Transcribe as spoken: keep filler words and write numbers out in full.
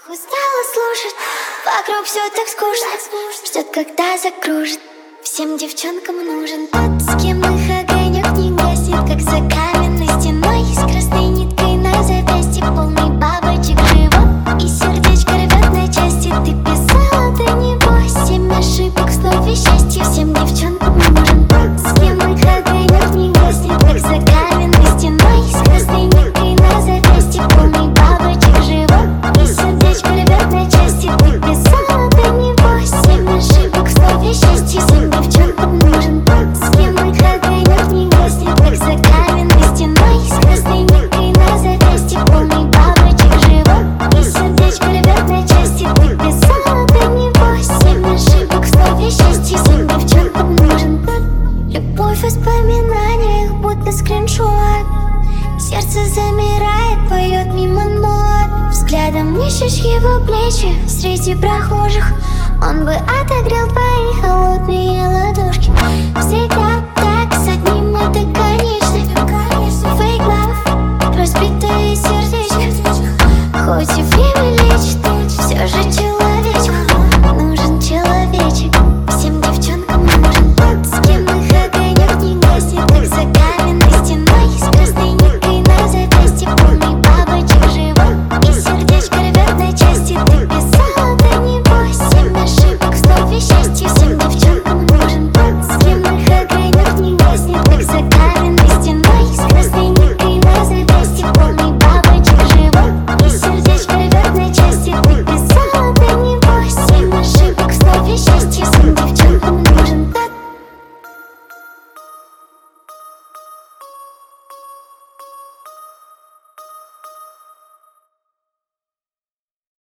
Устала слушать, вокруг все так скучно. Ждет, когда закружит. Всем девчонкам нужен тот, с кем их огонек не гаснет, как за каменной стеной, с красной ниткой на запястье, полный бабочек живот, и сердечко рвет на части. Ты писала до него семь ошибок в слове счастья. Всем девчонкам нужен тот, с кем их огонек не гаснет, как за каменной стеной, с красной ниткой на запястье, полный бабочек живот, и сердечко рвет на части. Ты писала до него семь ошибок в слове счастья. Всем девчонкам нужен тот, с кем их огонек не гаснет, как за каменной стеной, с красной ниткой на запястье, полный бабочек живот, и сердечко рвет на части. Ты писала до него семь ошибок в слове счастья. Всем девчонкам нужен тот. Любовь в воспоминаниях, будто скриншот. Сердце замирает, поет мимо нот. Взглядом ищешь его плечи среди прохожих. Он бы отогрел твои холодные ладошки. Всегда так, с одним это конечно. Fake love, разбитое сердечко. Хоть и время лечит, все же человечек нужен человечек.